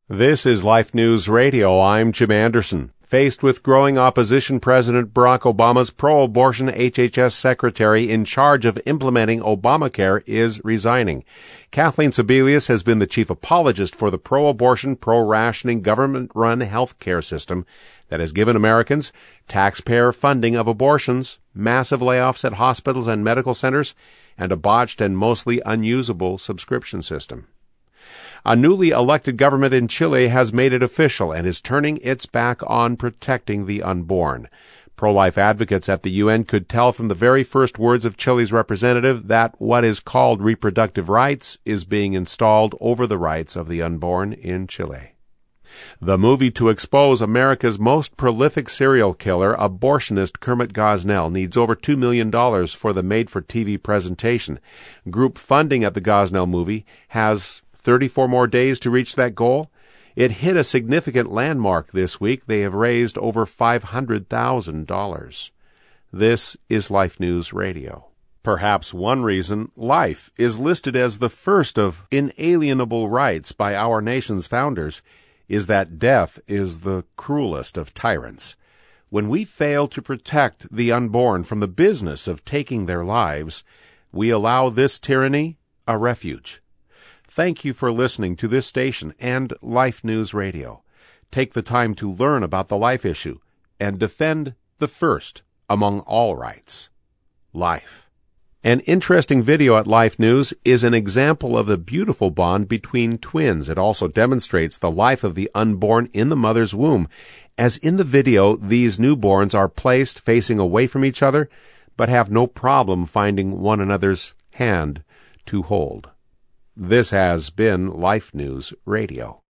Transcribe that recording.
This is Life News Radio. I'm Jim Anderson. Faced with growing opposition, President Barack Obama's pro-abortion HHS secretary in charge of implementing Obamacare is resigning. Kathleen Sebelius has been the chief apologist for the pro-abortion, pro-rationing, government-run health care system that has given Americans taxpayer funding of abortions, massive layoffs at hospitals and medical centers, and a botched and mostly unusable subscription system. A newly elected government in Chile has made it official and is turning its back on protecting the unborn. Pro-life advocates at the UN could tell from the very first words of Chile's representative that what is called reproductive rights is being installed over the rights of the unborn in Chile. The movie to expose America's most prolific serial killer, abortionist Kermit Gosnell, needs over $2 million for the made-for-TV presentation. Group funding at the Gosnell movie has 34 more days to reach that goal. It hit a significant landmark this week. They have raised over $500,000. This is Life News Radio. Perhaps one reason life is listed as the first of inalienable rights by our nation's founders is that death is the cruelest of tyrants. When we fail to protect the unborn from the business of taking their lives, we allow this tyranny a refuge. Thank you for listening to this station and Life News Radio. Take the time to learn about the life issue and defend the first among all rights, life. An interesting video at Life News is an example of the beautiful bond between twins. It also demonstrates the life of the unborn in the mother's womb. As in the video, these newborns are placed facing away from each other, but have no problem finding one another's hand to hold. This has been Life News Radio.